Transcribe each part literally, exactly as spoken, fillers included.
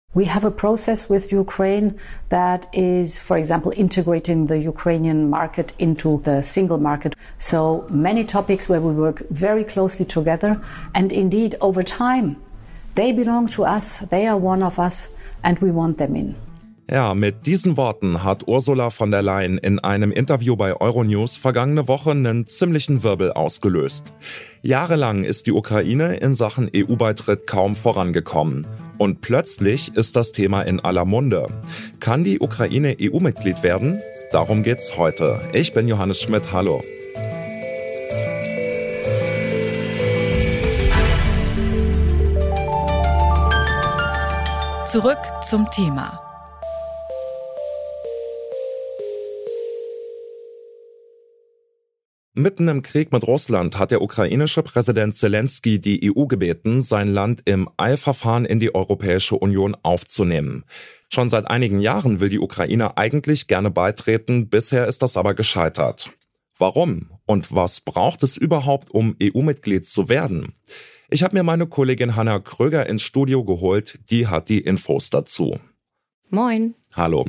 We have a process with Ukraine that is, for example, integrating the Ukrainian market into the single market. So many topics where we work very closely together. And indeed, over time, they belong to us, they are one of us, and we want them in. Ja, mit diesen Worten hat Ursula von der Leyen in einem Interview bei Euronews vergangene Woche einen ziemlichen Wirbel ausgelöst. Jahrelang ist die Ukraine in Sachen E U-Beitritt kaum vorangekommen. Und plötzlich ist das Thema in aller Munde. Kann die Ukraine E U-Mitglied werden? Darum geht's heute. Ich bin Johannes Schmidt, hallo. Zurück zum Thema. Mitten im Krieg mit Russland hat der ukrainische Präsident Zelensky die E U gebeten, sein Land im Eilverfahren in die Europäische Union aufzunehmen. Schon seit einigen Jahren will die Ukraine eigentlich gerne beitreten, bisher ist das aber gescheitert. Warum? Und was braucht es überhaupt, um E U-Mitglied zu werden? Ich habe mir meine Kollegin Hanna Kröger ins Studio geholt, die hat die Infos dazu. Moin. Hallo.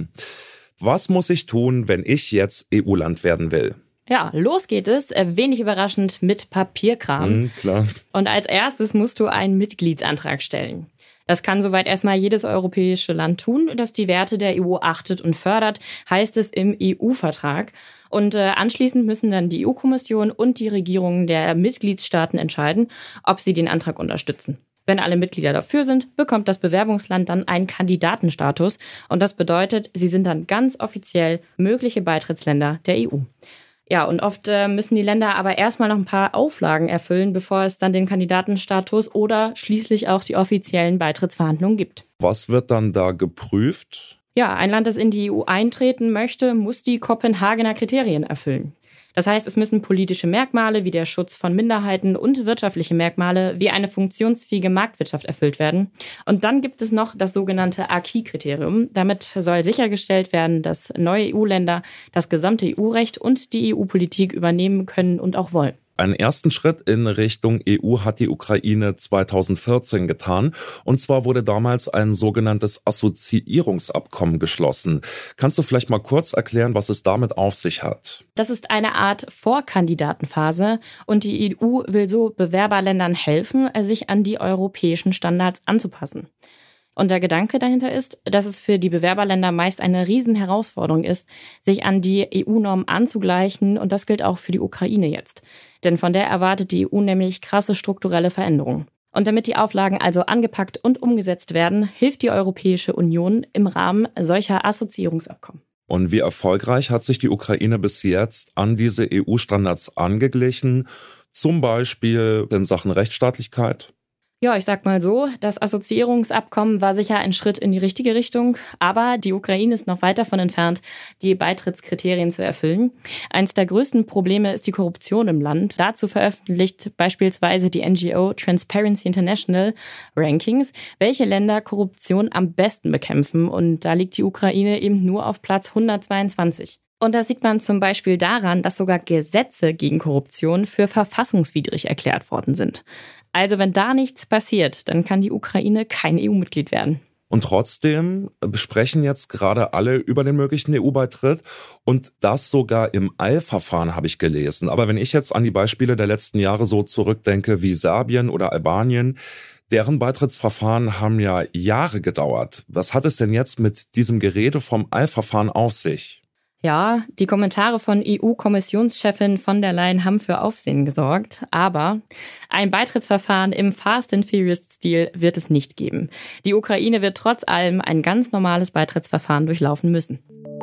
Was muss ich tun, wenn ich jetzt E U-Land werden will? Ja, los geht es, wenig überraschend, mit Papierkram. Mhm, klar. Und als erstes musst du einen Mitgliedsantrag stellen. Das kann soweit erstmal jedes europäische Land tun, das die Werte der E U achtet und fördert, heißt es im E U-Vertrag. Und äh, anschließend müssen dann die E U-Kommission und die Regierungen der Mitgliedstaaten entscheiden, ob sie den Antrag unterstützen. Wenn alle Mitglieder dafür sind, bekommt das Bewerbungsland dann einen Kandidatenstatus. Und das bedeutet, sie sind dann ganz offiziell mögliche Beitrittsländer der E U. Ja, und oft äh, müssen die Länder aber erstmal noch ein paar Auflagen erfüllen, bevor es dann den Kandidatenstatus oder schließlich auch die offiziellen Beitrittsverhandlungen gibt. Was wird dann da geprüft? Ja, ein Land, das in die E U eintreten möchte, muss die Kopenhagener Kriterien erfüllen. Das heißt, es müssen politische Merkmale wie der Schutz von Minderheiten und wirtschaftliche Merkmale wie eine funktionsfähige Marktwirtschaft erfüllt werden. Und dann gibt es noch das sogenannte Acquis-Kriterium. Damit soll sichergestellt werden, dass neue E U-Länder das gesamte E U-Recht und die E U-Politik übernehmen können und auch wollen. Einen ersten Schritt in Richtung E U hat die Ukraine zweitausendvierzehn getan. Und zwar wurde damals ein sogenanntes Assoziierungsabkommen geschlossen. Kannst du vielleicht mal kurz erklären, was es damit auf sich hat? Das ist eine Art Vorkandidatenphase und die E U will so Bewerberländern helfen, sich an die europäischen Standards anzupassen. Und der Gedanke dahinter ist, dass es für die Bewerberländer meist eine Riesenherausforderung ist, sich an die E U-Normen anzugleichen. Und das gilt auch für die Ukraine jetzt. Denn von der erwartet die E U nämlich krasse strukturelle Veränderungen. Und damit die Auflagen also angepackt und umgesetzt werden, hilft die Europäische Union im Rahmen solcher Assoziierungsabkommen. Und wie erfolgreich hat sich die Ukraine bis jetzt an diese E U-Standards angeglichen? Zum Beispiel in Sachen Rechtsstaatlichkeit? Ja, ich sag mal so, das Assoziierungsabkommen war sicher ein Schritt in die richtige Richtung, aber die Ukraine ist noch weit davon entfernt, die Beitrittskriterien zu erfüllen. Eines der größten Probleme ist die Korruption im Land. Dazu veröffentlicht beispielsweise die N G O Transparency International Rankings, welche Länder Korruption am besten bekämpfen. Und da liegt die Ukraine eben nur auf Platz hundertzweiundzwanzig. Und das sieht man zum Beispiel daran, dass sogar Gesetze gegen Korruption für verfassungswidrig erklärt worden sind. Also wenn da nichts passiert, dann kann die Ukraine kein E U-Mitglied werden. Und trotzdem besprechen jetzt gerade alle über den möglichen E U-Beitritt und das sogar im Eilverfahren, habe ich gelesen. Aber wenn ich jetzt an die Beispiele der letzten Jahre so zurückdenke wie Serbien oder Albanien, deren Beitrittsverfahren haben ja Jahre gedauert. Was hat es denn jetzt mit diesem Gerede vom Eilverfahren auf sich? Ja, die Kommentare von E U-Kommissionschefin von der Leyen haben für Aufsehen gesorgt. Aber ein Beitrittsverfahren im Fast and Furious-Stil wird es nicht geben. Die Ukraine wird trotz allem ein ganz normales Beitrittsverfahren durchlaufen müssen.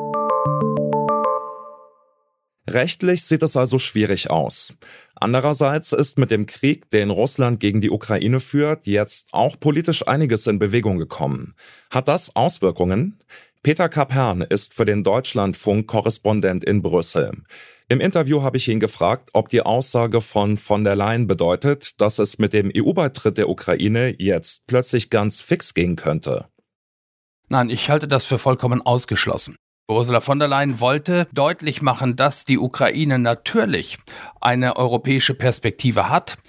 Rechtlich sieht es also schwierig aus. Andererseits ist mit dem Krieg, den Russland gegen die Ukraine führt, jetzt auch politisch einiges in Bewegung gekommen. Hat das Auswirkungen? Peter Kapern ist für den Deutschlandfunk Korrespondent in Brüssel. Im Interview habe ich ihn gefragt, ob die Aussage von von der Leyen bedeutet, dass es mit dem E U-Beitritt der Ukraine jetzt plötzlich ganz fix gehen könnte. Nein, ich halte das für vollkommen ausgeschlossen. Ursula von der Leyen wollte deutlich machen, dass die Ukraine natürlich eine europäische Perspektive hat.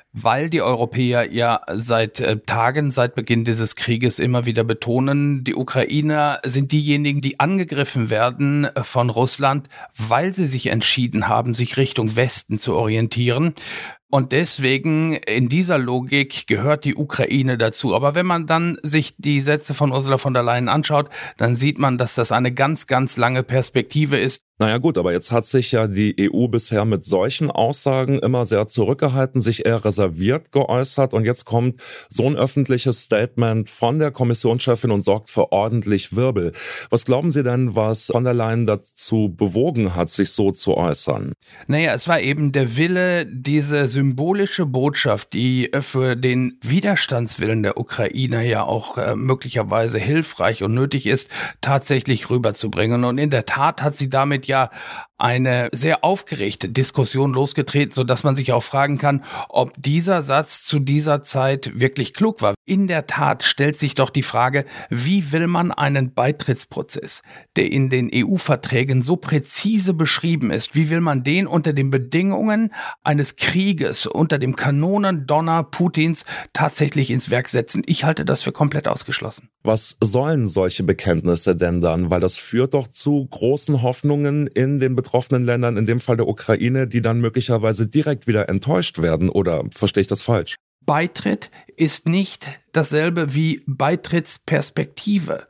weil die Europäer ja seit äh, Tagen, seit Beginn dieses Krieges immer wieder betonen, die Ukrainer sind diejenigen, die angegriffen werden von Russland, weil sie sich entschieden haben, sich Richtung Westen zu orientieren. Und deswegen, in dieser Logik, gehört die Ukraine dazu. Aber wenn man dann sich die Sätze von Ursula von der Leyen anschaut, dann sieht man, dass das eine ganz, ganz lange Perspektive ist. Naja gut, aber jetzt hat sich ja die E U bisher mit solchen Aussagen immer sehr zurückgehalten, sich eher reserviert geäußert und jetzt kommt so ein öffentliches Statement von der Kommissionschefin und sorgt für ordentlich Wirbel. Was glauben Sie denn, was von der Leyen dazu bewogen hat, sich so zu äußern? Naja, es war eben der Wille, diese symbolische Botschaft, die für den Widerstandswillen der Ukrainer ja auch äh, möglicherweise hilfreich und nötig ist, tatsächlich rüberzubringen. Und in der Tat hat sie damit ja eine sehr aufgeregte Diskussion losgetreten, sodass man sich auch fragen kann, ob dieser Satz zu dieser Zeit wirklich klug war. In der Tat stellt sich doch die Frage, wie will man einen Beitrittsprozess, der in den E U-Verträgen so präzise beschrieben ist, wie will man den unter den Bedingungen eines Krieges, unter dem Kanonendonner Putins tatsächlich ins Werk setzen? Ich halte das für komplett ausgeschlossen. Was sollen solche Bekenntnisse denn dann? Weil das führt doch zu großen Hoffnungen in den betroffenen Ländern, in dem Fall der Ukraine, die dann möglicherweise direkt wieder enttäuscht werden. Oder verstehe ich das falsch? Beitritt ist nicht dasselbe wie Beitrittsperspektive.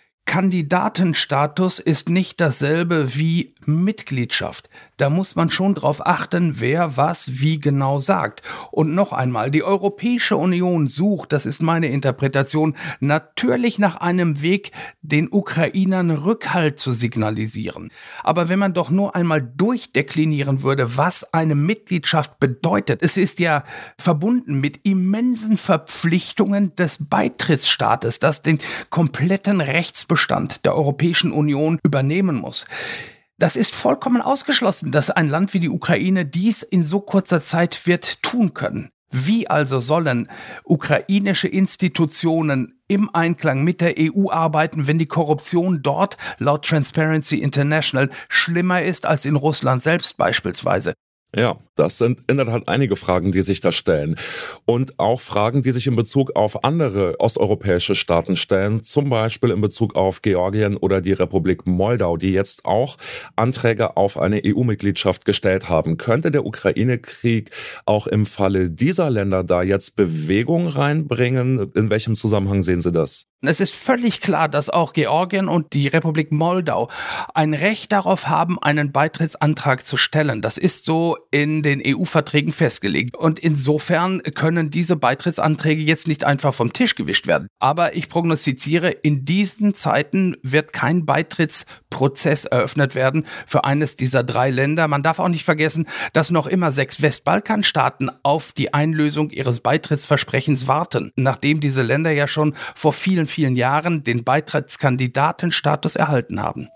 Kandidatenstatus ist nicht dasselbe wie Mitgliedschaft. Da muss man schon drauf achten, wer was wie genau sagt. Und noch einmal, die Europäische Union sucht, das ist meine Interpretation, natürlich nach einem Weg, den Ukrainern Rückhalt zu signalisieren. Aber wenn man doch nur einmal durchdeklinieren würde, was eine Mitgliedschaft bedeutet, es ist ja verbunden mit immensen Verpflichtungen des Beitrittsstaates, das den kompletten Rechtsbestand der Europäischen Union übernehmen muss. Das ist vollkommen ausgeschlossen, dass ein Land wie die Ukraine dies in so kurzer Zeit wird tun können. Wie also sollen ukrainische Institutionen im Einklang mit der E U arbeiten, wenn die Korruption dort laut Transparency International schlimmer ist als in Russland selbst beispielsweise? Ja, das sind in der Tat einige Fragen, die sich da stellen. Und auch Fragen, die sich in Bezug auf andere osteuropäische Staaten stellen, zum Beispiel in Bezug auf Georgien oder die Republik Moldau, die jetzt auch Anträge auf eine E U-Mitgliedschaft gestellt haben. Könnte der Ukraine-Krieg auch im Falle dieser Länder da jetzt Bewegung reinbringen? In welchem Zusammenhang sehen Sie das? Es ist völlig klar, dass auch Georgien und die Republik Moldau ein Recht darauf haben, einen Beitrittsantrag zu stellen. Das ist so in den E U-Verträgen festgelegt. Und insofern können diese Beitrittsanträge jetzt nicht einfach vom Tisch gewischt werden. Aber ich prognostiziere, in diesen Zeiten wird kein Beitrittsprozess eröffnet werden für eines dieser drei Länder. Man darf auch nicht vergessen, dass noch immer sechs Westbalkanstaaten auf die Einlösung ihres Beitrittsversprechens warten, nachdem diese Länder ja schon vor vielen, vielen Jahren den Beitrittskandidatenstatus erhalten haben.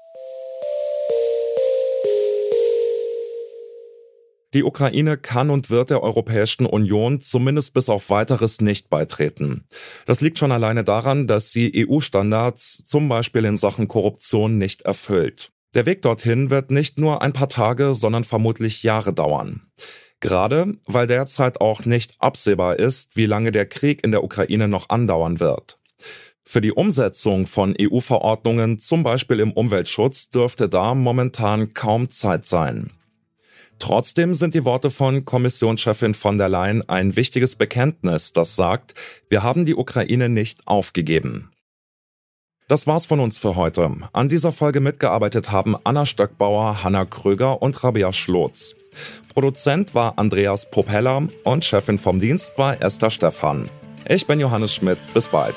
Die Ukraine kann und wird der Europäischen Union zumindest bis auf Weiteres nicht beitreten. Das liegt schon alleine daran, dass sie E U-Standards zum Beispiel in Sachen Korruption nicht erfüllt. Der Weg dorthin wird nicht nur ein paar Tage, sondern vermutlich Jahre dauern. Gerade weil derzeit auch nicht absehbar ist, wie lange der Krieg in der Ukraine noch andauern wird. Für die Umsetzung von E U-Verordnungen, zum Beispiel im Umweltschutz, dürfte da momentan kaum Zeit sein. Trotzdem sind die Worte von Kommissionschefin von der Leyen ein wichtiges Bekenntnis, das sagt, wir haben die Ukraine nicht aufgegeben. Das war's von uns für heute. An dieser Folge mitgearbeitet haben Anna Stöckbauer, Hanna Kröger und Rabea Schlotz. Produzent war Andreas Propeller und Chefin vom Dienst war Esther Stephan. Ich bin Johannes Schmidt. Bis bald.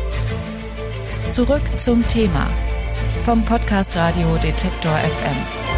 Zurück zum Thema vom Podcast Radio Detektor F M.